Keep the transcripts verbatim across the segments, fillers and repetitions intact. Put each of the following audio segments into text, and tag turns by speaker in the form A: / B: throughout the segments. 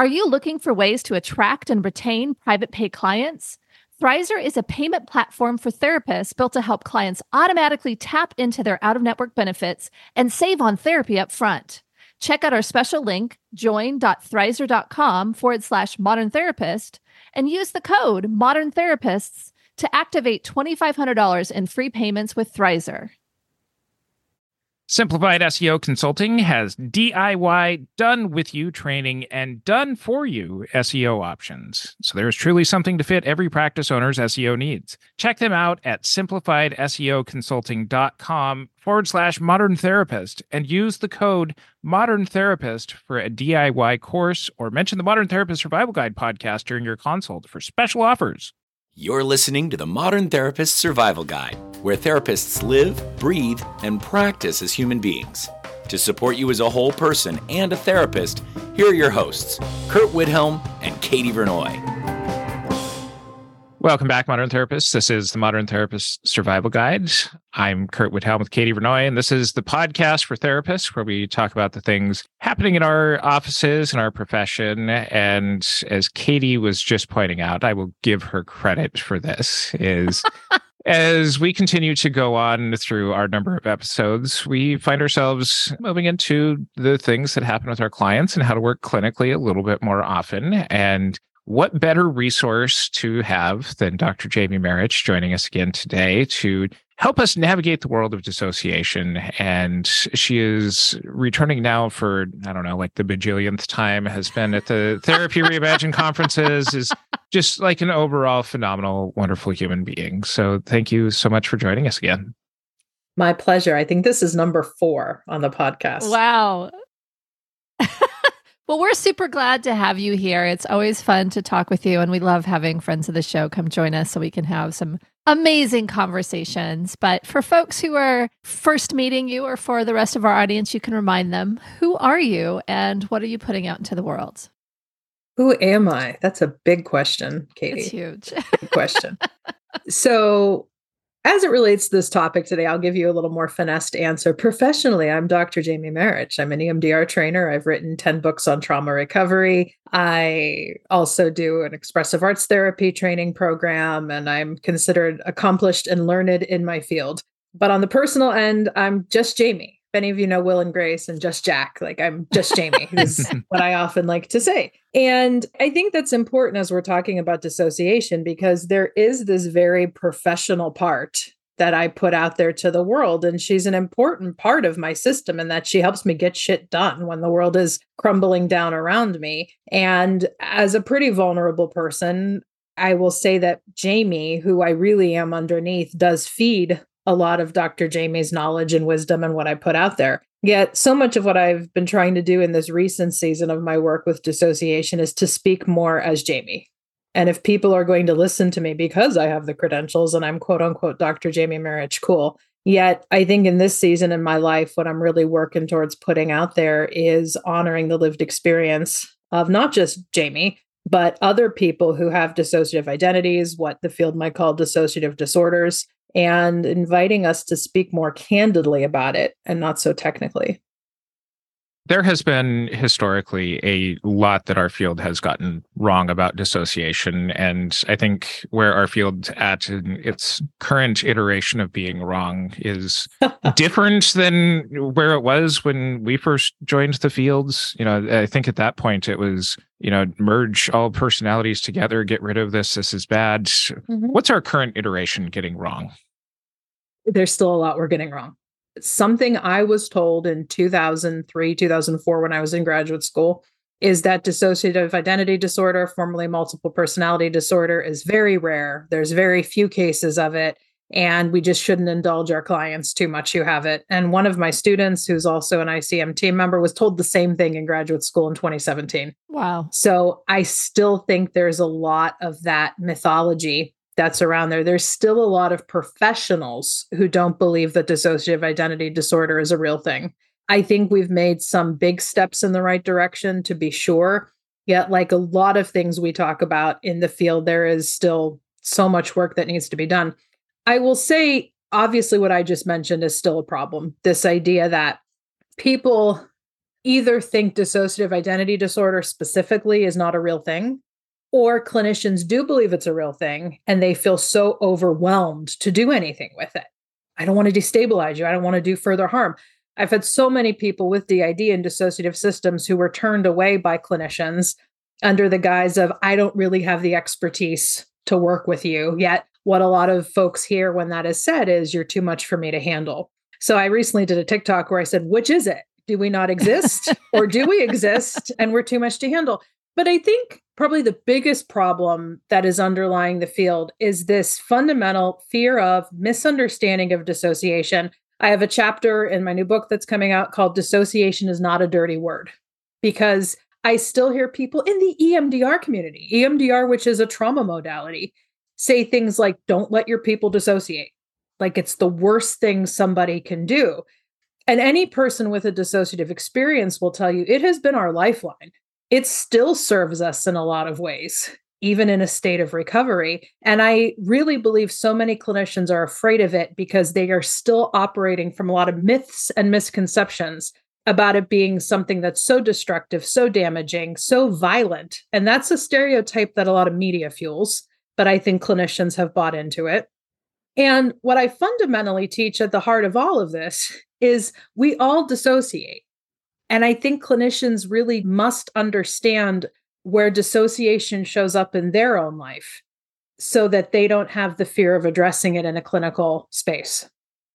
A: Are you looking for ways to attract and retain private pay clients? Thrizer is a payment platform for therapists built to help clients automatically tap into their out-of-network benefits and save on therapy up front. Check out our special link, join.thrizer.com forward slash modern therapist, and use the code modern therapists to activate twenty-five hundred dollars in free payments with Thrizer.
B: Simplified S E O Consulting has D I Y, done-with-you training and done-for-you S E O options. So there is truly something to fit every practice owner's S E O needs. Check them out at simplifiedseoconsulting.com forward slash modern therapist and use the code modern therapist for a D I Y course, or mention the Modern Therapist Survival Guide podcast during your consult for special offers.
C: You're listening to the Modern Therapist Survival Guide, where therapists live, breathe, and practice as human beings. To support you as a whole person and a therapist, here are your hosts, Kurt Widhelm and Katie Vernoy.
B: Welcome back, Modern Therapists. This is the Modern Therapist Survival Guide. I'm Kurt Widhelm with Katie Vernoy, and this is the podcast for therapists where we talk about the things happening in our offices and our profession. And as Katie was just pointing out, I will give her credit for this, is as we continue to go on through our number of episodes, we find ourselves moving into the things that happen with our clients and how to work clinically a little bit more often. And what better resource to have than Doctor Jamie Marich joining us again today to help us navigate the world of dissociation. And she is returning now for, I don't know, like the bajillionth time, has been at the Therapy Reimagined conferences, is just like an overall phenomenal, wonderful human being. So thank you so much for joining us again.
D: My pleasure. I think this is number four on the podcast.
A: Wow. Well, we're super glad to have you here. It's always fun to talk with you, and we love having friends of the show come join us so we can have some amazing conversations. But for folks who are first meeting you, or for the rest of our audience, you can remind them, who are you and what are you putting out into the world?
D: Who am I? That's a big question, Katie.
A: It's huge.
D: Big question. So, as it relates to this topic today, I'll give you a little more finessed answer. Professionally, I'm Doctor Jamie Marich. I'm an E M D R trainer. I've written ten books on trauma recovery. I also do an expressive arts therapy training program, and I'm considered accomplished and learned in my field. But on the personal end, I'm just Jamie. If any of you know Will and Grace and Just Jack, like I'm just Jamie, is what I often like to say. And I think that's important as we're talking about dissociation, because there is this very professional part that I put out there to the world. And she's an important part of my system in that she helps me get shit done when the world is crumbling down around me. And as a pretty vulnerable person, I will say that Jamie, who I really am underneath, does feed a lot of Doctor Jamie's knowledge and wisdom and what I put out there. Yet so much of what I've been trying to do in this recent season of my work with dissociation is to speak more as Jamie. And if people are going to listen to me because I have the credentials and I'm quote unquote Doctor Jamie Marich, cool. Yet I think in this season in my life, what I'm really working towards putting out there is honoring the lived experience of not just Jamie, but other people who have dissociative identities, what the field might call dissociative disorders, and inviting us to speak more candidly about it and not so technically.
B: There has been historically a lot that our field has gotten wrong about dissociation. And I think where our field's at in its current iteration of being wrong is different than where it was when we first joined the fields. You know, I think at that point it was, you know, merge all personalities together, get rid of this, this is bad. Mm-hmm. What's our current iteration getting wrong?
D: There's still a lot we're getting wrong. Something I was told in two thousand three, two thousand four, when I was in graduate school, is that dissociative identity disorder, formerly multiple personality disorder, is very rare. There's very few cases of it, and we just shouldn't indulge our clients too much who have it. And one of my students, who's also an I C M team member, was told the same thing in graduate school in twenty seventeen.
A: Wow.
D: So I still think there's a lot of that mythology that's around there. There's still a lot of professionals who don't believe that dissociative identity disorder is a real thing. I think we've made some big steps in the right direction, to be sure. Yet, like a lot of things we talk about in the field, there is still so much work that needs to be done. I will say, obviously, what I just mentioned is still a problem. This idea that people either think dissociative identity disorder specifically is not a real thing, or clinicians do believe it's a real thing and they feel so overwhelmed to do anything with it. I don't want to destabilize you. I don't want to do further harm. I've had so many people with D I D and dissociative systems who were turned away by clinicians under the guise of, I don't really have the expertise to work with you. Yet what a lot of folks hear when that is said is, you're too much for me to handle. So I recently did a TikTok where I said, which is it? Do we not exist or do we exist and we're too much to handle? But I think probably the biggest problem that is underlying the field is this fundamental fear of misunderstanding of dissociation. I have a chapter in my new book that's coming out called Dissociation is Not a Dirty Word, because I still hear people in the E M D R community, E M D R, which is a trauma modality, say things like, don't let your people dissociate. Like it's the worst thing somebody can do. And any person with a dissociative experience will tell you it has been our lifeline. It still serves us in a lot of ways, even in a state of recovery. And I really believe so many clinicians are afraid of it because they are still operating from a lot of myths and misconceptions about it being something that's so destructive, so damaging, so violent. And that's a stereotype that a lot of media fuels, but I think clinicians have bought into it. And what I fundamentally teach at the heart of all of this is we all dissociate. And I think clinicians really must understand where dissociation shows up in their own life so that they don't have the fear of addressing it in a clinical space.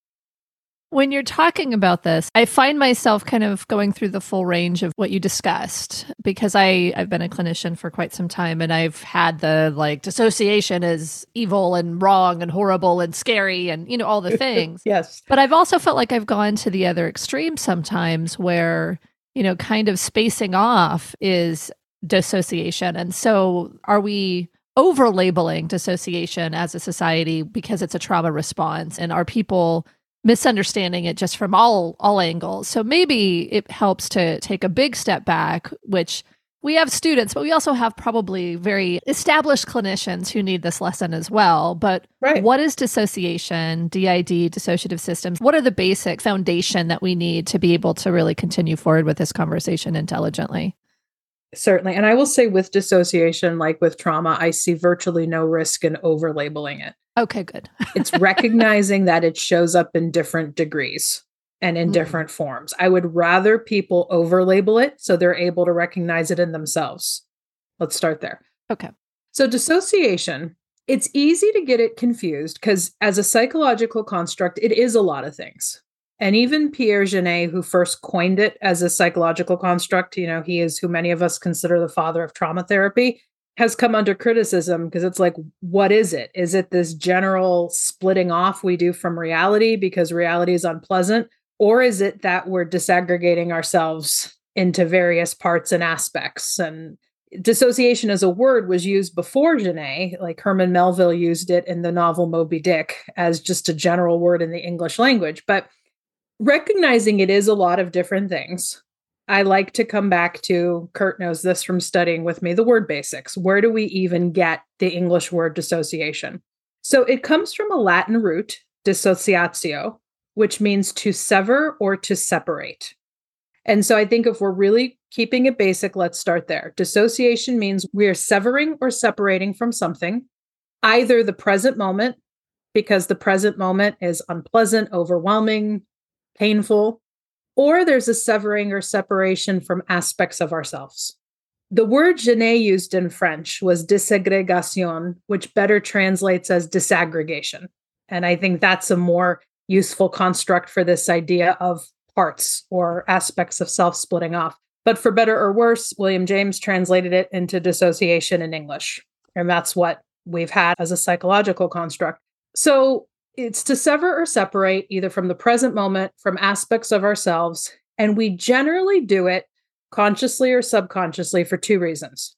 A: When you're talking about this, I find myself kind of going through the full range of what you discussed, because I, I've been a clinician for quite some time and I've had the like dissociation is evil and wrong and horrible and scary and, you know, all the things.
D: Yes.
A: But I've also felt like I've gone to the other extreme sometimes where, you know, kind of spacing off is dissociation. And so are we over labeling dissociation as a society because it's a trauma response? And are people misunderstanding it just from all all angles? So maybe it helps to take a big step back, which we have students, but we also have probably very established clinicians who need this lesson as well. But
D: right.
A: What is dissociation, D I D, dissociative systems? What are the basic foundation that we need to be able to really continue forward with this conversation intelligently?
D: Certainly. And I will say with dissociation, like with trauma, I see virtually no risk in over labeling it.
A: Okay, good.
D: It's recognizing that it shows up in different degrees and in mm-hmm. different forms. I would rather people over label it so they're able to recognize it in themselves. Let's start there.
A: Okay.
D: So dissociation, it's easy to get it confused because as a psychological construct, it is a lot of things. And even Pierre Genet, who first coined it as a psychological construct, you know, he is who many of us consider the father of trauma therapy, has come under criticism because it's like, what is it? Is it this general splitting off we do from reality because reality is unpleasant? Or is it that we're disaggregating ourselves into various parts and aspects? And dissociation as a word was used before Genet, like Herman Melville used it in the novel Moby Dick as just a general word in the English language. But recognizing it is a lot of different things. I like to come back to, Kurt knows this from studying with me, the word basics. Where do we even get the English word dissociation? So it comes from a Latin root, dissociatio, which means to sever or to separate. And so I think if we're really keeping it basic, let's start there. Dissociation means we are severing or separating from something, either the present moment, because the present moment is unpleasant, overwhelming, painful, or there's a severing or separation from aspects of ourselves. The word Genet used in French was déségrégation, which better translates as disaggregation. And I think that's a more useful construct for this idea of parts or aspects of self splitting off. But for better or worse, William James translated it into dissociation in English. And that's what we've had as a psychological construct. So it's to sever or separate either from the present moment, from aspects of ourselves. And we generally do it consciously or subconsciously for two reasons: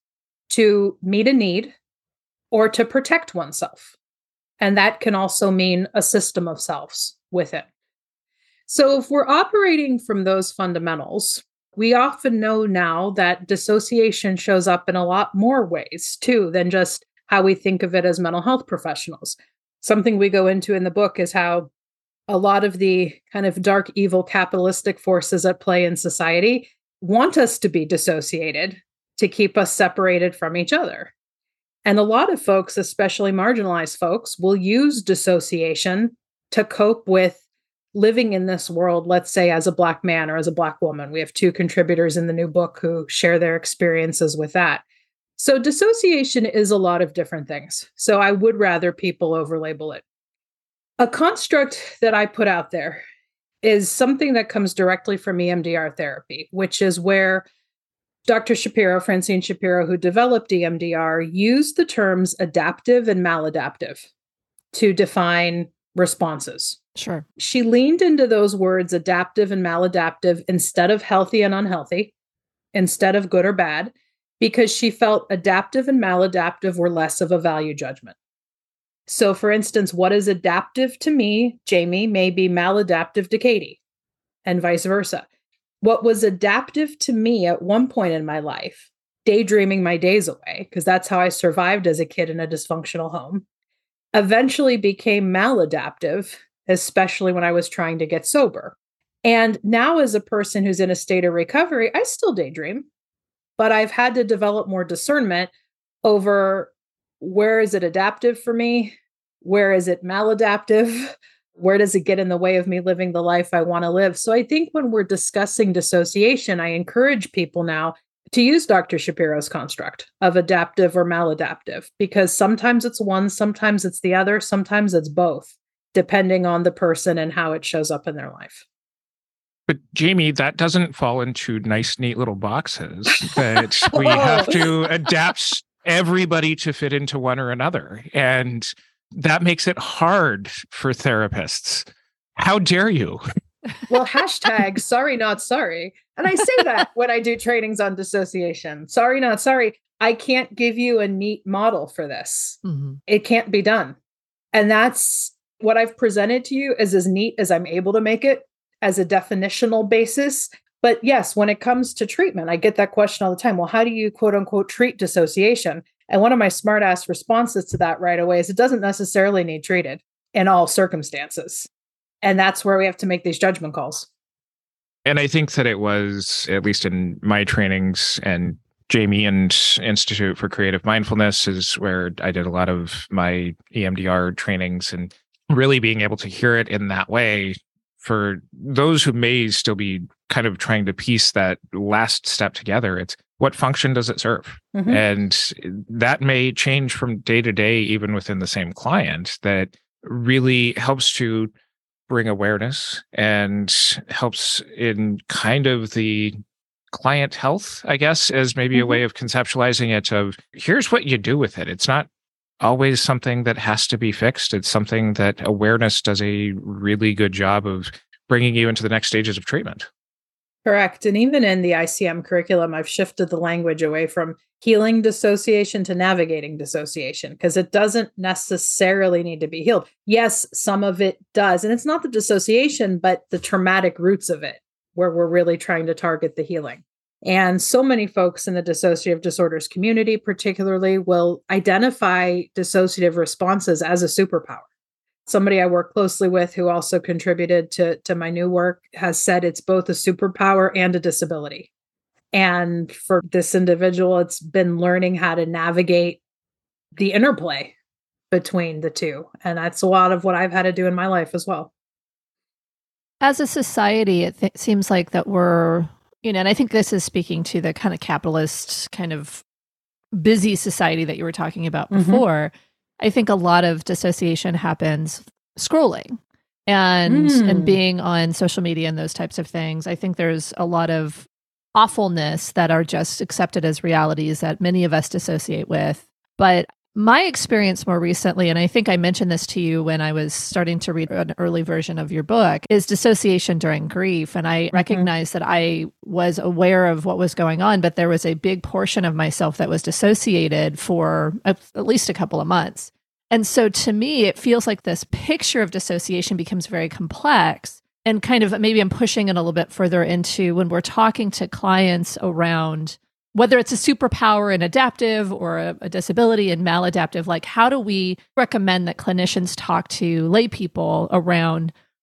D: to meet a need or to protect oneself. And that can also mean a system of selves with it. So if we're operating from those fundamentals, we often know now that dissociation shows up in a lot more ways too than just how we think of it as mental health professionals. Something we go into in the book is how a lot of the kind of dark, evil, capitalistic forces at play in society want us to be dissociated to keep us separated from each other. And a lot of folks, especially marginalized folks, will use dissociation to cope with living in this world, let's say as a Black man or as a Black woman. We have two contributors in the new book who share their experiences with that. So dissociation is a lot of different things. So I would rather people overlabel it. A construct that I put out there is something that comes directly from E M D R therapy, which is where Doctor Shapiro, Francine Shapiro, who developed E M D R, used the terms adaptive and maladaptive to define responses.
A: Sure.
D: She leaned into those words, adaptive and maladaptive, instead of healthy and unhealthy, instead of good or bad, because she felt adaptive and maladaptive were less of a value judgment. So, for instance, what is adaptive to me, Jamie, may be maladaptive to Katie, and vice versa. What was adaptive to me at one point in my life, daydreaming my days away, because that's how I survived as a kid in a dysfunctional home, eventually became maladaptive, especially when I was trying to get sober. And now, as a person who's in a state of recovery, I still daydream, but I've had to develop more discernment over where is it adaptive for me? Where is it maladaptive? Where does it get in the way of me living the life I want to live? So I think when we're discussing dissociation, I encourage people now to use Doctor Shapiro's construct of adaptive or maladaptive, because sometimes it's one, sometimes it's the other, sometimes it's both, depending on the person and how it shows up in their life.
B: But Jamie, that doesn't fall into nice, neat little boxes that we have to adapt everybody to fit into one or another. And that makes it hard for therapists. How dare you?
D: Well, hashtag sorry, not sorry. And I say that when I do trainings on dissociation. Sorry, not sorry. I can't give you a neat model for this. Mm-hmm. It can't be done. And that's what I've presented to you is as neat as I'm able to make it as a definitional basis. But yes, when it comes to treatment, I get that question all the time. Well, how do you quote unquote treat dissociation? And one of my smart ass responses to that right away is it doesn't necessarily need treated in all circumstances. And that's where we have to make these judgment calls.
B: And I think that it was, at least in my trainings, and Jamie and Institute for Creative Mindfulness is where I did a lot of my E M D R trainings, and really being able to hear it in that way for those who may still be kind of trying to piece that last step together. It's what function does it serve? Mm-hmm. And that may change from day to day, even within the same client, that really helps to bring awareness and helps in kind of the client health, I guess, as maybe mm-hmm. a way of conceptualizing it of here's what you do with it. It's not always something that has to be fixed. It's something that awareness does a really good job of bringing you into the next stages of treatment.
D: Correct. And even in the I C M curriculum, I've shifted the language away from healing dissociation to navigating dissociation, because it doesn't necessarily need to be healed. Yes, some of it does. And it's not the dissociation, but the traumatic roots of it, where we're really trying to target the healing. And so many folks in the dissociative disorders community, particularly, will identify dissociative responses as a superpower. Somebody I work closely with who also contributed to, to my new work has said it's both a superpower and a disability. And for this individual, it's been learning how to navigate the interplay between the two. And that's a lot of what I've had to do in my life as well.
A: As a society, it th- seems like that we're, you know, and I think this is speaking to the kind of capitalist, kind of busy society that you were talking about before. Mm-hmm. I think a lot of dissociation happens scrolling and mm. and being on social media and those types of things. I think there's a lot of awfulness that are just accepted as realities that many of us dissociate with. But my experience more recently, and I think I mentioned this to you when I was starting to read an early version of your book, is dissociation during grief. And I mm-hmm. recognized that I was aware of what was going on, but there was a big portion of myself that was dissociated for at least a couple of months. And so to me, it feels like this picture of dissociation becomes very complex. And kind of maybe I'm pushing it a little bit further into when we're talking to clients around whether it's a superpower and adaptive or a, a disability and maladaptive, like how do we recommend that clinicians talk to lay people around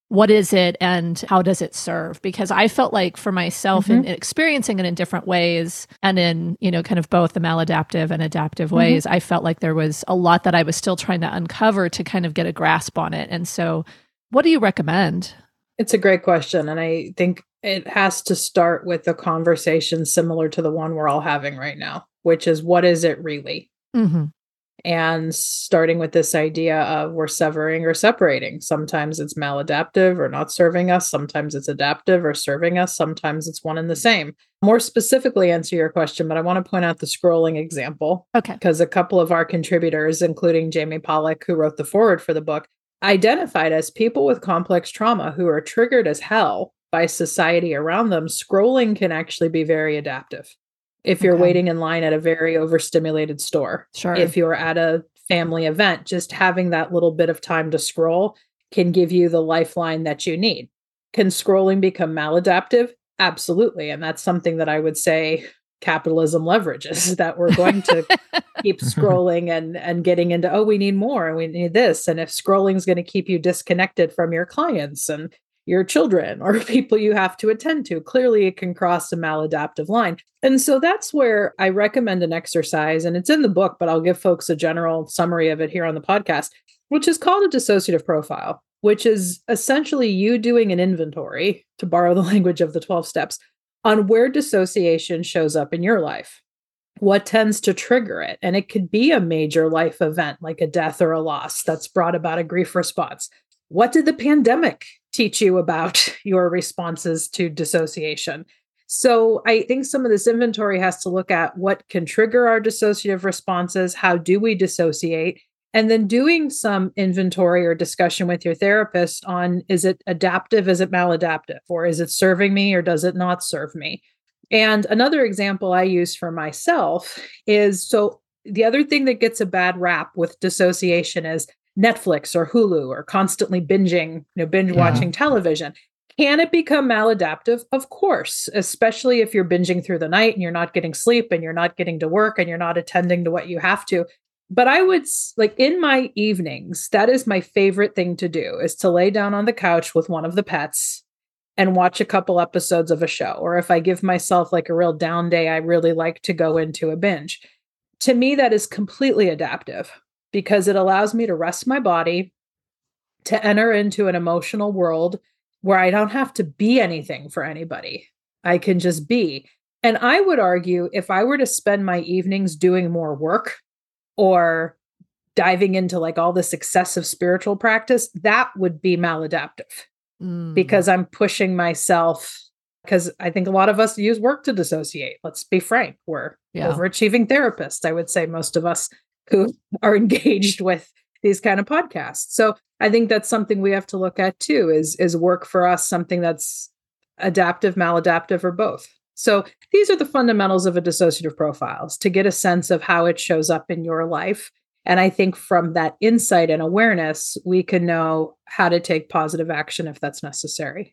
A: what is it and how does it serve? Because I felt like for myself
D: Mm-hmm.
A: in, in experiencing it in different ways and in, you know, kind of both the maladaptive and adaptive
D: Mm-hmm.
A: ways, I felt like there was a lot that I was still trying to uncover to kind of get a grasp on it. And so what do you recommend?
D: It's a great question. And I think it has to start with a conversation similar to the one we're all having right now, which is what is it really?
A: Mm-hmm.
D: And starting with this idea of we're severing or separating. Sometimes it's maladaptive or not serving us. Sometimes it's adaptive or serving us. Sometimes it's one and the same. More specifically, answer your question, but I want to point out the scrolling example.
A: Okay.
D: Because a couple of our contributors, including Jamie Pollack, who wrote the foreword for the book, identified as people with complex trauma who are triggered as hell by society around them. Scrolling can actually be very adaptive. If you're
A: Okay.
D: waiting in line at a very overstimulated store,
A: Sure.
D: if you're at a family event, just having that little bit of time to scroll can give you the lifeline that you need. Can scrolling become maladaptive? Absolutely. And that's something that I would say capitalism leverages, that we're going to keep scrolling and, and getting into, oh, we need more and we need this. And if scrolling is going to keep you disconnected from your clients and your children or people you have to attend to, clearly it can cross a maladaptive line. And so that's where I recommend an exercise, and it's in the book, but I'll give folks a general summary of it here on the podcast, which is called a dissociative profile, which is essentially you doing an inventory, to borrow the language of the twelve steps, on where dissociation shows up in your life. What tends to trigger it? And it could be a major life event like a death or a loss that's brought about a grief response. What did the pandemic teach you about your responses to dissociation? So I think some of this inventory has to look at what can trigger our dissociative responses. How do we dissociate? And then doing some inventory or discussion with your therapist on, is it adaptive? Is it maladaptive? Or is it serving me or does it not serve me? And another example I use for myself is, so the other thing that gets a bad rap with dissociation is Netflix or Hulu or constantly binging, you know, binge watching yeah. television. Can it become maladaptive? Of course, especially if you're binging through the night and you're not getting sleep and you're not getting to work and you're not attending to what you have to. But I would, like in my evenings, that is my favorite thing to do, is to lay down on the couch with one of the pets and watch a couple episodes of a show. Or if I give myself like a real down day, I really like to go into a binge. To me, that is completely adaptive, because it allows me to rest my body, to enter into an emotional world where I don't have to be anything for anybody. I can just be. And I would argue, if I were to spend my evenings doing more work or diving into like all this excessive spiritual practice, that would be maladaptive mm. because I'm pushing myself. Because I think a lot of us use work to dissociate. Let's be frank. We're yeah. overachieving therapists. I would say most of us who are engaged with these kind of podcasts. So I think that's something we have to look at too, is, is work for us something that's adaptive, maladaptive, or both? So these are the fundamentals of a dissociative profile, to get a sense of how it shows up in your life. And I think from that insight and awareness, we can know how to take positive action if that's necessary.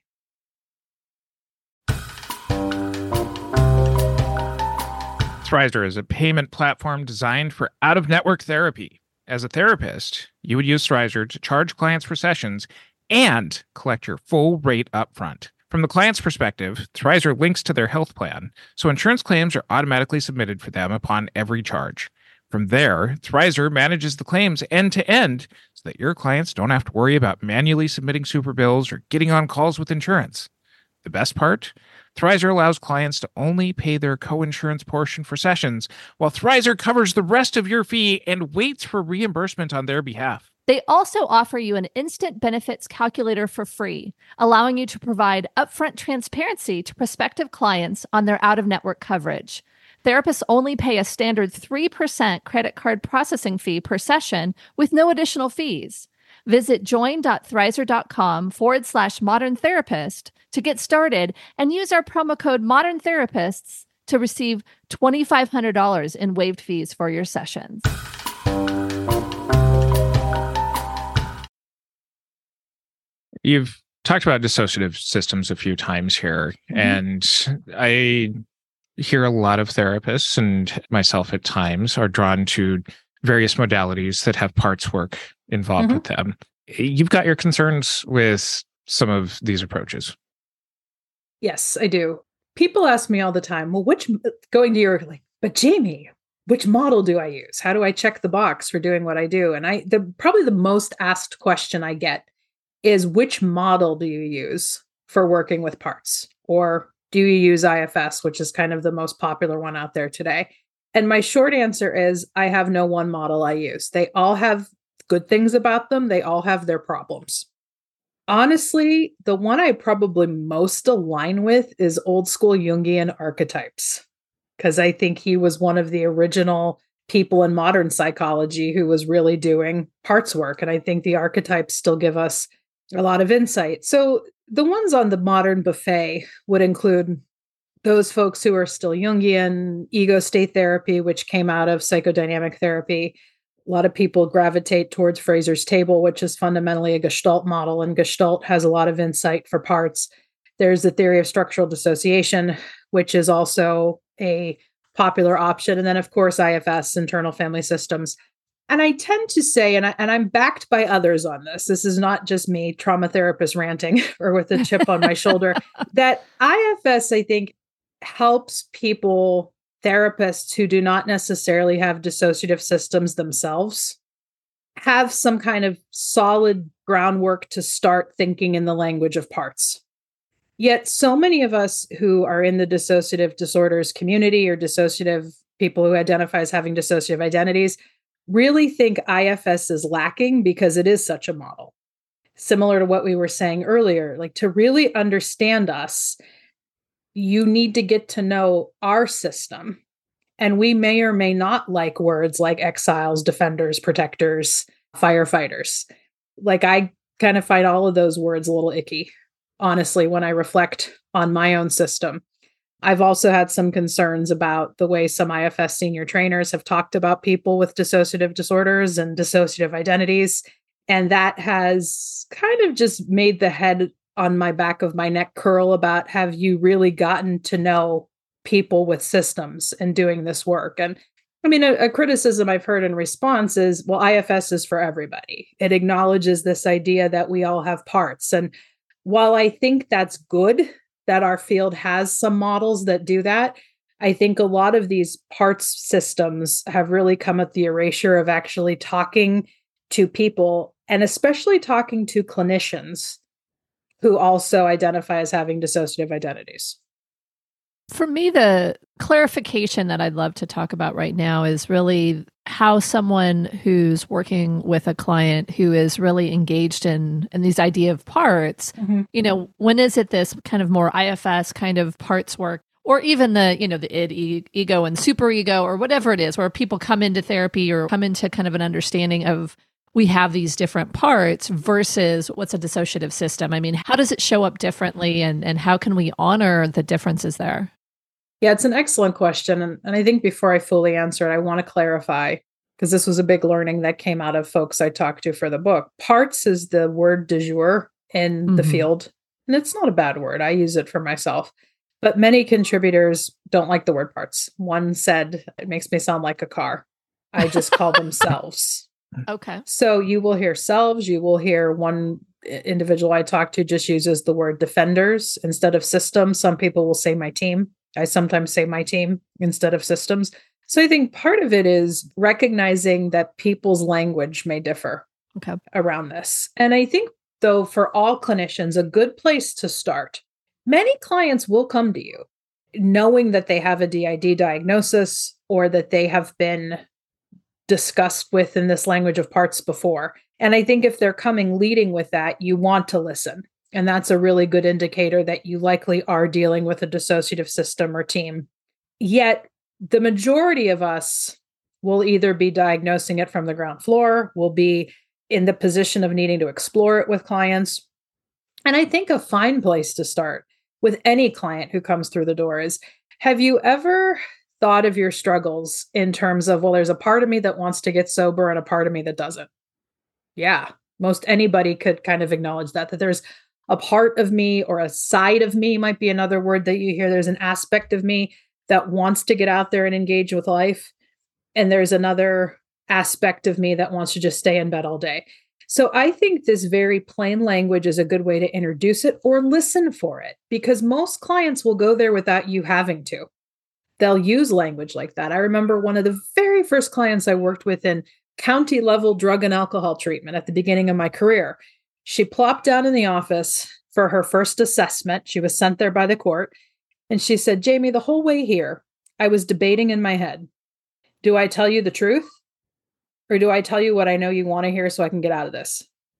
B: Thrizer is a payment platform designed for out-of-network therapy. As a therapist, you would use Thrizer to charge clients for sessions and collect your full rate upfront. From the client's perspective, Thrizer links to their health plan, so insurance claims are automatically submitted for them upon every charge. From there, Thrizer manages the claims end-to-end so that your clients don't have to worry about manually submitting super bills or getting on calls with insurance. The best part? Thrizer allows clients to only pay their co-insurance portion for sessions, while Thrizer covers the rest of your fee and waits for reimbursement on their behalf.
A: They also offer you an instant benefits calculator for free, allowing you to provide upfront transparency to prospective clients on their out-of-network coverage. Therapists only pay a standard three percent credit card processing fee per session with no additional fees. Visit join.thrizer.com forward slash modern therapist to get started and use our promo code modern therapists to receive two thousand five hundred dollars in waived fees for your sessions.
B: You've talked about dissociative systems a few times here, mm-hmm. and I hear a lot of therapists, and myself at times, are drawn to various modalities that have parts work involved mm-hmm. with them. You've got your concerns with some of these approaches?
D: Yes, I do. People ask me all the time, well, which, going to your, like, but Jamie, which model do I use? How do I check the box for doing what I do? And I, the probably the most asked question I get is, which model do you use for working with parts? Or do you use I F S, which is kind of the most popular one out there today? And my short answer is, I have no one model I use. They all have good things about them. They all have their problems. Honestly, the one I probably most align with is old school Jungian archetypes, because I think he was one of the original people in modern psychology who was really doing parts work. And I think the archetypes still give us a lot of insight. So the ones on the modern buffet would include those folks who are still Jungian, ego state therapy, which came out of psychodynamic therapy. A lot of people gravitate towards Fraser's table, which is fundamentally a Gestalt model, and Gestalt has a lot of insight for parts. There's the theory of structural dissociation, which is also a popular option. And then, of course, I F S, internal family systems. And I tend to say, and, I, and I'm backed by others on this, this is not just me, trauma therapist ranting or with a chip on my shoulder, that I F S, I think, helps people, therapists who do not necessarily have dissociative systems themselves, have some kind of solid groundwork to start thinking in the language of parts. Yet so many of us who are in the dissociative disorders community, or dissociative people who identify as having dissociative identities, really think I F S is lacking because it is such a model. Similar to what we were saying earlier, like, to really understand us, you need to get to know our system. And we may or may not like words like exiles, defenders, protectors, firefighters. Like, I kind of find all of those words a little icky, honestly, when I reflect on my own system. I've also had some concerns about the way some I F S senior trainers have talked about people with dissociative disorders and dissociative identities. And that has kind of just made the head on my back of my neck curl about, have you really gotten to know people with systems and doing this work? And I mean, a, a criticism I've heard in response is, well, I F S is for everybody. It acknowledges this idea that we all have parts. And while I think that's good that our field has some models that do that, I think a lot of these parts systems have really come at the erasure of actually talking to people, and especially talking to clinicians who also identify as having dissociative identities.
A: For me, the clarification that I'd love to talk about right now is really how someone who's working with a client who is really engaged in, in these idea of parts, mm-hmm. you know, when is it this kind of more I F S kind of parts work, or even the, you know, the id, e- ego and super ego, or whatever it is, where people come into therapy or come into kind of an understanding of, we have these different parts versus what's a dissociative system? I mean, how does it show up differently, and, and how can we honor the differences there?
D: Yeah, it's an excellent question. And, and I think before I fully answer it, I want to clarify, because this was a big learning that came out of folks I talked to for the book. Parts is the word du jour in mm-hmm. the field. And it's not a bad word. I use it for myself. But many contributors don't like the word parts. One said, it makes me sound like a car. I just call them selves.
A: Okay.
D: So you will hear selves. You will hear one individual I talked to just uses the word defenders instead of systems. Some people will say my team. I sometimes say my team instead of systems. So I think part of it is recognizing that people's language may differ
A: okay.
D: around this. And I think, though, for all clinicians, a good place to start, many clients will come to you knowing that they have a D I D diagnosis, or that they have been discussed with in this language of parts before. And I think if they're coming leading with that, you want to listen. And that's a really good indicator that you likely are dealing with a dissociative system or team. Yet the majority of us will either be diagnosing it from the ground floor, will be in the position of needing to explore it with clients. And I think a fine place to start with any client who comes through the door is, have you ever thought of your struggles in terms of, well, there's a part of me that wants to get sober and a part of me that doesn't? Yeah, most anybody could kind of acknowledge that, that there's a part of me, or a side of me might be another word that you hear. There's an aspect of me that wants to get out there and engage with life. And there's another aspect of me that wants to just stay in bed all day. So I think this very plain language is a good way to introduce it or listen for it, because most clients will go there without you having to. They'll use language like that. I remember one of the very first clients I worked with in county level drug and alcohol treatment at the beginning of my career. She plopped down in the office for her first assessment. She was sent there by the court. And she said, Jamie, the whole way here, I was debating in my head, do I tell you the truth? Or do I tell you what I know you want to hear so I can get out of this?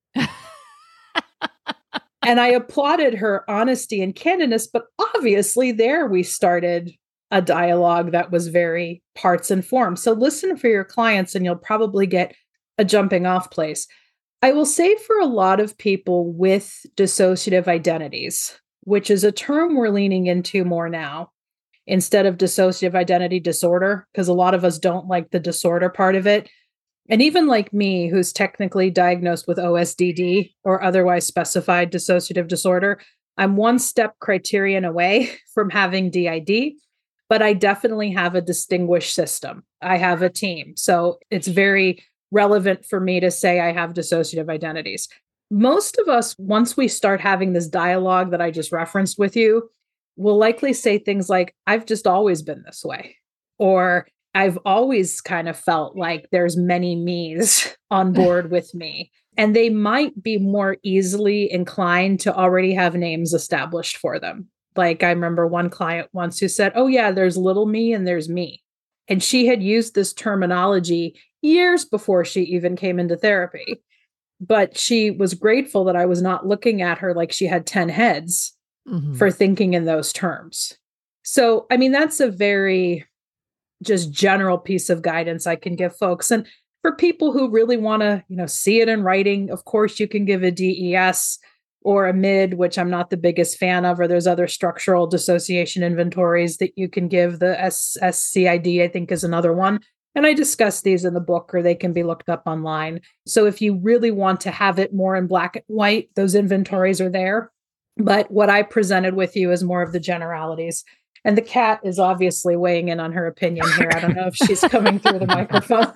D: And I applauded her honesty and candidness, but obviously there we started a dialogue that was very parts and form. So listen for your clients and you'll probably get a jumping off place. I will say for a lot of people with dissociative identities, which is a term we're leaning into more now, instead of dissociative identity disorder, because a lot of us don't like the disorder part of it. And even like me, who's technically diagnosed with O S D D or otherwise specified dissociative disorder, I'm one step criterion away from having D I D, but I definitely have a distinguished system. I have a team. So it's very relevant for me to say I have dissociative identities. Most of us, once we start having this dialogue that I just referenced with you, will likely say things like, I've just always been this way, or I've always kind of felt like there's many me's on board with me. And they might be more easily inclined to already have names established for them. Like I remember one client once who said, oh yeah, there's little me and there's me. And she had used this terminology years before she even came into therapy. But she was grateful that I was not looking at her like she had ten heads mm-hmm. for thinking in those terms. So, I mean, that's a very just general piece of guidance I can give folks. And for people who really want to, you know, see it in writing, of course, you can give a D E S or a M I D, which I'm not the biggest fan of, or there's other structural dissociation inventories that you can give. The S S C I D, I think, is another one. And I discuss these in the book, or they can be looked up online. So if you really want to have it more in black and white, those inventories are there. But what I presented with you is more of the generalities. And the cat is obviously weighing in on her opinion here. I don't know if she's coming through the microphone.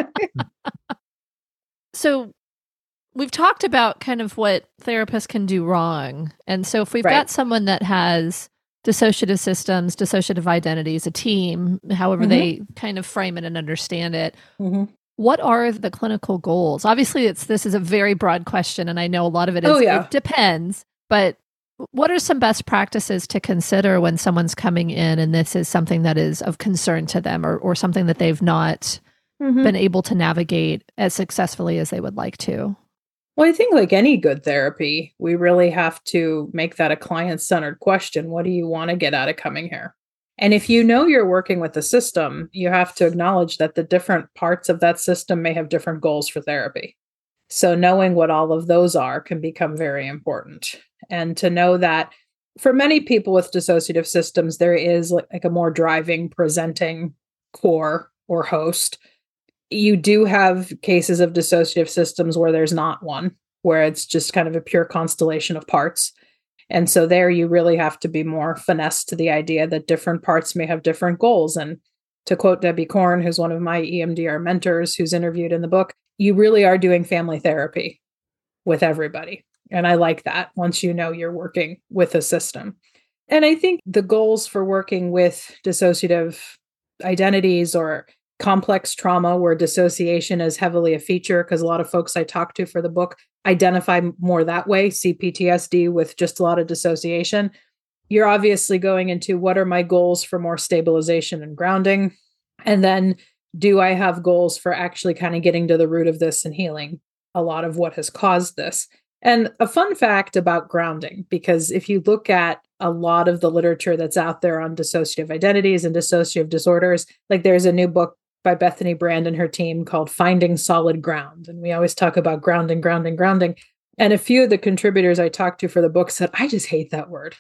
A: So we've talked about kind of what therapists can do wrong. And so if we've right. got someone that has dissociative systems, dissociative identities, a team, however mm-hmm. they kind of frame it and understand it, mm-hmm. what are the clinical goals? Obviously, it's this is a very broad question, and I know a lot of it is oh, yeah. it depends, but what are some best practices to consider when someone's coming in and this is something that is of concern to them, or, or something that they've not mm-hmm. been able to navigate as successfully as they would like to?
D: Well, I think like any good therapy, we really have to make that a client-centered question. What do you want to get out of coming here? And if you know you're working with a system, you have to acknowledge that the different parts of that system may have different goals for therapy. So knowing what all of those are can become very important. And to know that for many people with dissociative systems, there is like a more driving, presenting core or host. You do have cases of dissociative systems where there's not one, where it's just kind of a pure constellation of parts. And so there you really have to be more finesse to the idea that different parts may have different goals. And to quote Debbie Korn, who's one of my E M D R mentors, who's interviewed in the book, you really are doing family therapy with everybody. And I like that once you know you're working with a system. And I think the goals for working with dissociative identities or complex trauma where dissociation is heavily a feature, because a lot of folks I talk to for the book identify more that way, C P T S D with just a lot of dissociation. You're obviously going into what are my goals for more stabilization and grounding? And then do I have goals for actually kind of getting to the root of this and healing a lot of what has caused this? And a fun fact about grounding, because if you look at a lot of the literature that's out there on dissociative identities and dissociative disorders, like there's a new book by Bethany Brand and her team called Finding Solid Ground. And we always talk about grounding, grounding, grounding. And a few of the contributors I talked to for the book said, I just hate that word.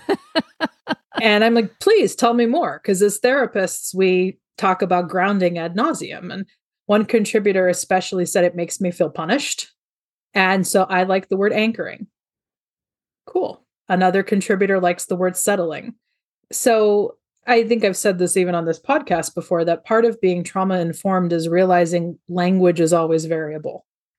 D: And I'm like, please tell me more. Because as therapists, we talk about grounding ad nauseum. And one contributor especially said it makes me feel punished. And so I like the word anchoring. Cool. Another contributor likes the word settling. So I think I've said this even on this podcast before, that part of being trauma informed is realizing language is always variable.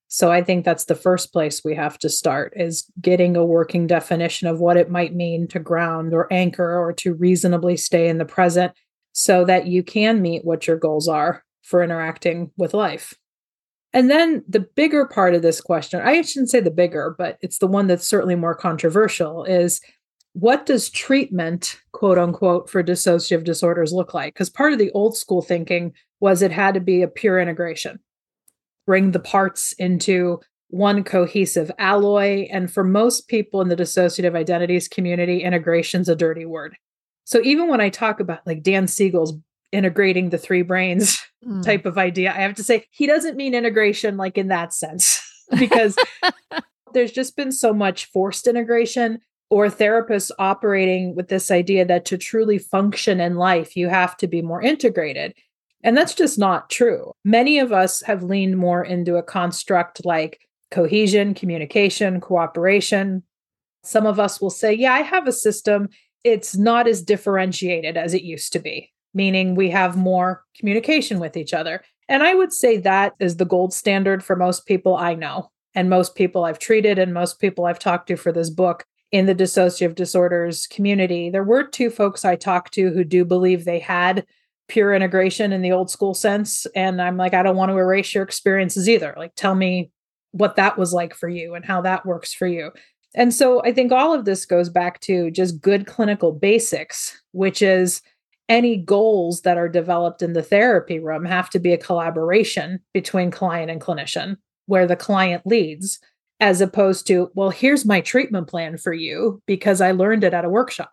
D: So I think that's the first place we have to start, is getting a working definition of what it might mean to ground or anchor or to reasonably stay in the present so that you can meet what your goals are for interacting with life. And then the bigger part of this question, I shouldn't say the bigger, but it's the one that's certainly more controversial, is what does treatment, quote unquote, for dissociative disorders look like? Because part of the old school thinking was it had to be a pure integration. Bring the parts into one cohesive alloy. And for most people in the dissociative identities community, integration's a dirty word. So even when I talk about like Dan Siegel's integrating the three brains mm. type of idea, I have to say he doesn't mean integration like in that sense, because there's just been so much forced integration or therapists operating with this idea that to truly function in life, you have to be more integrated. And that's just not true. Many of us have leaned more into a construct like cohesion, communication, cooperation. Some of us will say, yeah, I have a system. It's not as differentiated as it used to be, meaning we have more communication with each other. And I would say that is the gold standard for most people I know, and most people I've treated, and most people I've talked to for this book in the dissociative disorders community. There were two folks I talked to who do believe they had pure integration in the old school sense. And I'm like, I don't want to erase your experiences either. Like, tell me what that was like for you and how that works for you. And so I think all of this goes back to just good clinical basics, which is any goals that are developed in the therapy room have to be a collaboration between client and clinician, where the client leads, as opposed to, well, here's my treatment plan for you because I learned it at a workshop.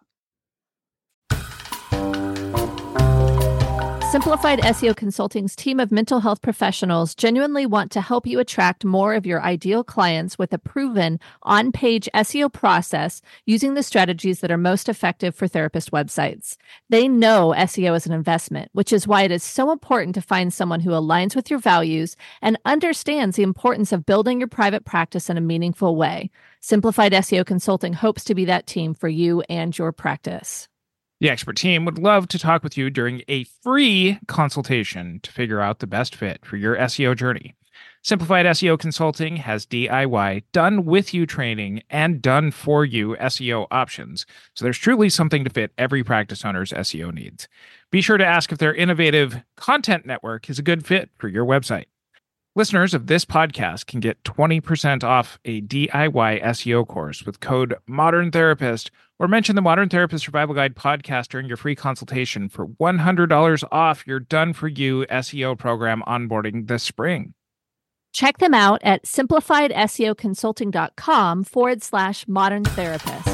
A: Simplified S E O Consulting's team of mental health professionals genuinely want to help you attract more of your ideal clients with a proven on-page S E O process using the strategies that are most effective for therapist websites. They know S E O is an investment, which is why it is so important to find someone who aligns with your values and understands the importance of building your private practice in a meaningful way. Simplified S E O Consulting hopes to be that team for you and your practice.
B: The expert team would love to talk with you during a free consultation to figure out the best fit for your S E O journey. Simplified S E O Consulting has D I Y, done-with-you training and done-for-you S E O options, so there's truly something to fit every practice owner's S E O needs. Be sure to ask if their innovative content network is a good fit for your website. Listeners of this podcast can get twenty percent off a D I Y S E O course with code Modern Therapist, or mention the Modern Therapist Survival Guide podcast during your free consultation for one hundred dollars off your done-for-you S E O program onboarding this spring.
A: Check them out at simplifiedseoconsulting.com forward slash modern therapist.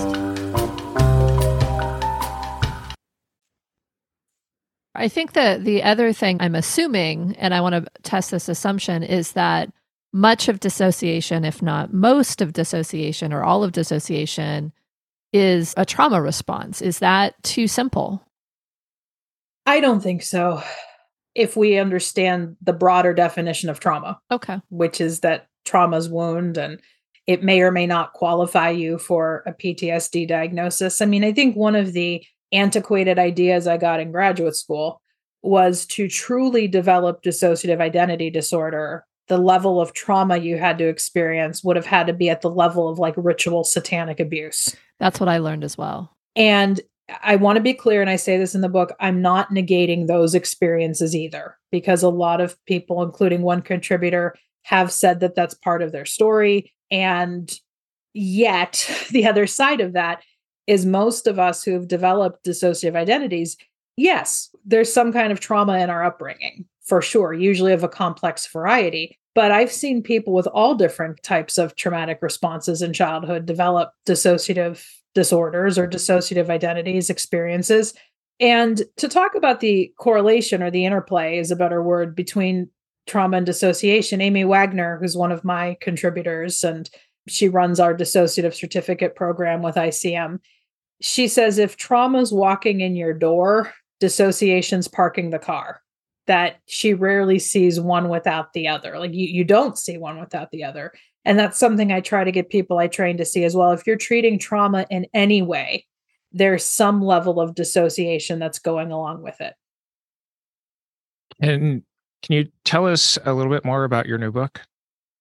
A: I think that the other thing I'm assuming, and I want to test this assumption, is that much of dissociation, if not most of dissociation or all of dissociation, is a trauma response. Is that too simple?
D: I don't think so. If we understand the broader definition of trauma,
A: okay,
D: which is that trauma's wound and it may or may not qualify you for a P T S D diagnosis. I mean, I think one of the antiquated ideas I got in graduate school was to truly develop dissociative identity disorder. The level of trauma you had to experience would have had to be at the level of like ritual satanic abuse.
A: That's what I learned as well.
D: And I want to be clear, and I say this in the book, I'm not negating those experiences either, because a lot of people, including one contributor, have said that that's part of their story. And yet the other side of that is most of us who've developed dissociative identities, yes, there's some kind of trauma in our upbringing, for sure, usually of a complex variety. But I've seen people with all different types of traumatic responses in childhood develop dissociative disorders or dissociative identities, experiences. And to talk about the correlation or the interplay is a better word between trauma and dissociation, Amy Wagner, who's one of my contributors, and she runs our dissociative certificate program with I C M. She says, if trauma's walking in your door, dissociation's parking the car, that she rarely sees one without the other. Like you, you don't see one without the other. And that's something I try to get people I train to see as well. If you're treating trauma in any way, there's some level of dissociation that's going along with it.
B: And can you tell us a little bit more about your new book?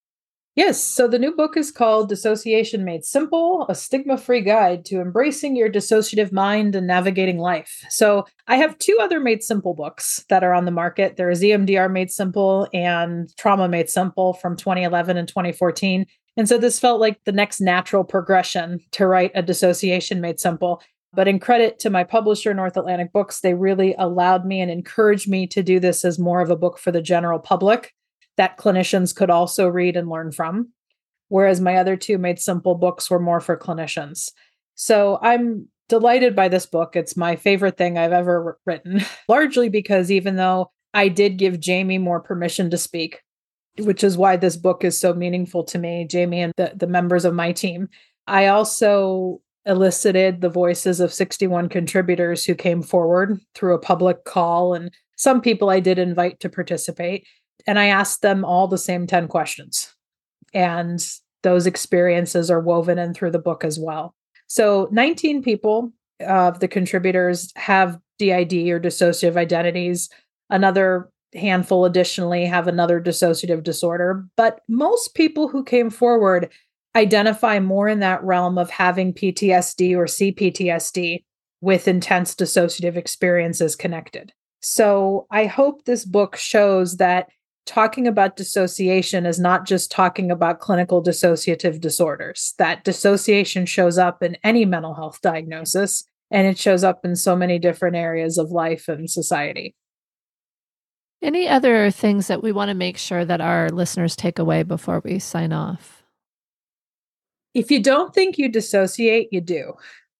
D: Yes. So the new book is called Dissociation Made Simple, a stigma-free guide to embracing your dissociative mind and navigating life. So I have two other Made Simple books that are on the market. There is E M D R Made Simple and Trauma Made Simple from twenty eleven and twenty fourteen. And so this felt like the next natural progression to write a Dissociation Made Simple. But in credit to my publisher, North Atlantic Books, they really allowed me and encouraged me to do this as more of a book for the general public that clinicians could also read and learn from, whereas my other two Made Simple books were more for clinicians. So I'm delighted by this book. It's my favorite thing I've ever written, largely because even though I did give Jamie more permission to speak, which is why this book is so meaningful to me, Jamie and the, the members of my team, I also elicited the voices of sixty-one contributors who came forward through a public call, and some people I did invite to participate. And I asked them all the same ten questions. And those experiences are woven in through the book as well. So nineteen people of the contributors have D I D or dissociative identities. Another handful additionally have another dissociative disorder. But most people who came forward identify more in that realm of having P T S D or C P T S D with intense dissociative experiences connected. So I hope this book shows that talking about dissociation is not just talking about clinical dissociative disorders, that dissociation shows up in any mental health diagnosis, and it shows up in so many different areas of life and society.
A: Any other things that we want to make sure that our listeners take away before we sign off?
D: If you don't think you dissociate, you do.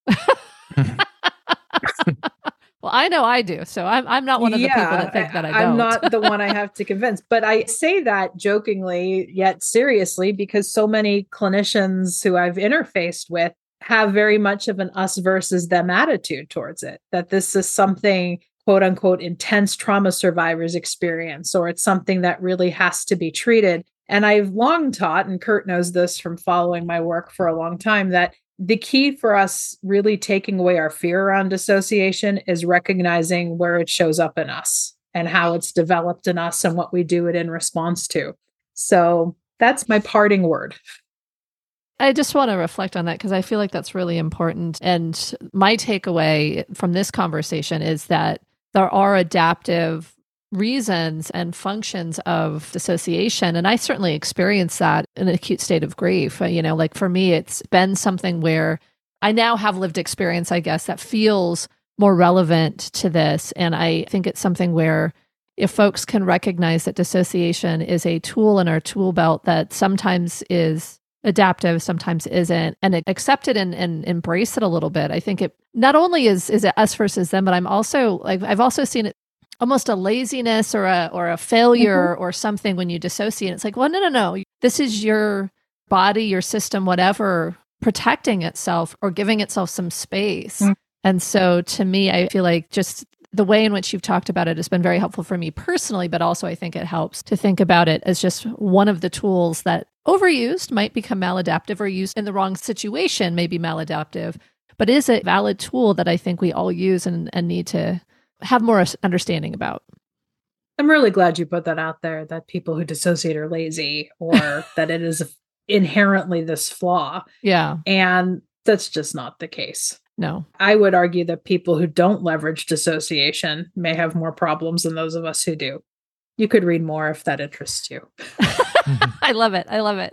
A: Well, I know I do. So I'm I'm not one of the
D: yeah,
A: people that think that I don't.
D: I'm not the one I have to convince. But I say that jokingly, yet seriously, because so many clinicians who I've interfaced with have very much of an us versus them attitude towards it, that this is something, quote unquote, intense trauma survivors experience, or it's something that really has to be treated. And I've long taught, and Kurt knows this from following my work for a long time, that the key for us really taking away our fear around dissociation is recognizing where it shows up in us and how it's developed in us and what we do it in response to. So that's my parting word.
A: I just want to reflect on that because I feel like that's really important. And my takeaway from this conversation is that there are adaptive reasons and functions of dissociation. And I certainly experienced that in an acute state of grief. You know, like for me, it's been something where I now have lived experience, I guess, that feels more relevant to this. And I think it's something where if folks can recognize that dissociation is a tool in our tool belt that sometimes is adaptive, sometimes isn't, and accept it and, and embrace it a little bit. I think it not only is is it us versus them, but I'm also like I've also seen it almost a laziness or a or a failure mm-hmm. or something when you dissociate. It's like, well, no, no, no. This is your body, your system, whatever, protecting itself or giving itself some space. Mm-hmm. And so to me, I feel like just the way in which you've talked about it has been very helpful for me personally, but also I think it helps to think about it as just one of the tools that overused might become maladaptive or used in the wrong situation may be maladaptive, but is a valid tool that I think we all use and, and need to have more understanding about.
D: I'm really glad you put that out there, that people who dissociate are lazy or that it is inherently this flaw.
A: Yeah.
D: And that's just not the case.
A: No.
D: I would argue that people who don't leverage dissociation may have more problems than those of us who do. You could read more if that interests you.
A: I love it. I love it.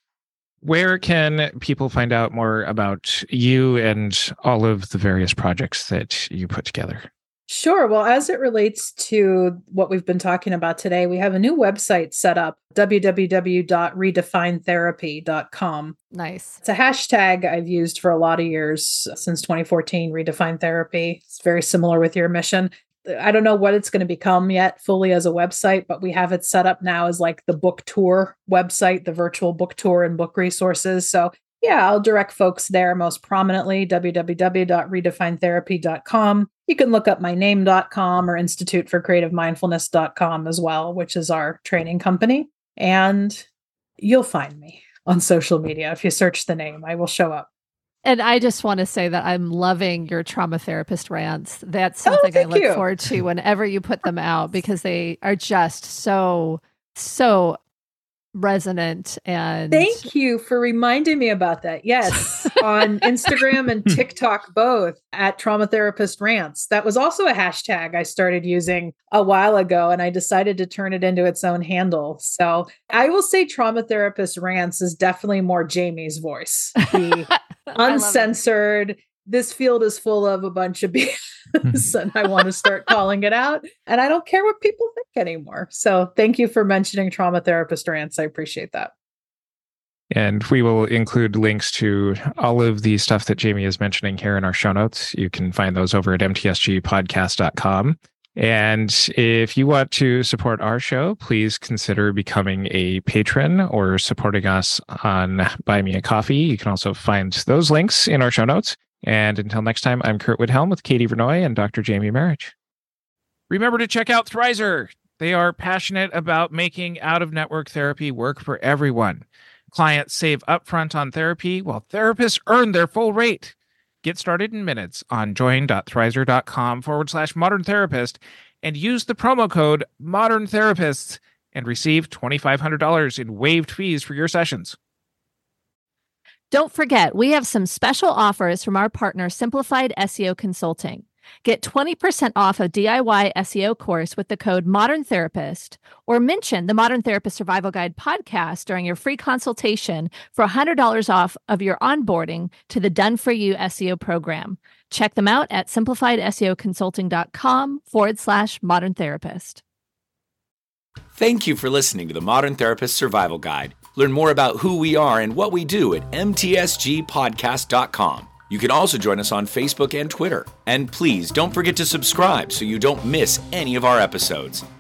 B: Where can people find out more about you and all of the various projects that you put together?
D: Sure. Well, as it relates to what we've been talking about today, we have a new website set up, w w w dot redefine therapy dot com.
A: Nice.
D: It's a hashtag I've used for a lot of years, since twenty fourteen, Redefine Therapy. It's very similar with your mission. I don't know what it's going to become yet fully as a website, but we have it set up now as like the book tour website, the virtual book tour and book resources. So yeah, I'll direct folks there most prominently, w w w dot redefine therapy dot com. You can look up my name dot com or institute for creative mindfulness dot com as well, which is our training company. And you'll find me on social media. If you search the name, I will show up.
A: And I just want to say that I'm loving your trauma therapist rants. That's something oh, I look
D: you.
A: forward to whenever you put them out, because they are just so, so resonant. And
D: thank you for reminding me about that. Yes, on Instagram and TikTok, both at Trauma Therapist Rants. That was also a hashtag I started using a while ago, and I decided to turn it into its own handle. So I will say Trauma Therapist Rants is definitely more Jamie's voice. The uncensored, this field is full of a bunch of B S, and I want to start calling it out. And I don't care what people think anymore. So thank you for mentioning Trauma Therapist Rants. I appreciate that.
B: And we will include links to all of the stuff that Jamie is mentioning here in our show notes. You can find those over at m t s g podcast dot com. And if you want to support our show, please consider becoming a patron or supporting us on Buy Me a Coffee. You can also find those links in our show notes. And until next time, I'm Kurt Widhelm with Katie Vernoy and Doctor Jamie Marich. Remember to check out Thrizer. They are passionate about making out-of-network therapy work for everyone. Clients save upfront on therapy while therapists earn their full rate. Get started in minutes on join.thrizer.com forward slash modern therapist and use the promo code modern therapists and receive twenty-five hundred dollars in waived fees for your sessions.
A: Don't forget, we have some special offers from our partner, Simplified S E O Consulting. Get twenty percent off a D I Y S E O course with the code Modern Therapist, or mention the Modern Therapist Survival Guide podcast during your free consultation for one hundred dollars off of your onboarding to the Done For You S E O program. Check them out at simplifiedseoconsulting.com forward slash modern therapist.
C: Thank you for listening to the Modern Therapist Survival Guide. Learn more about who we are and what we do at m t s g podcast dot com. You can also join us on Facebook and Twitter. And please don't forget to subscribe so you don't miss any of our episodes.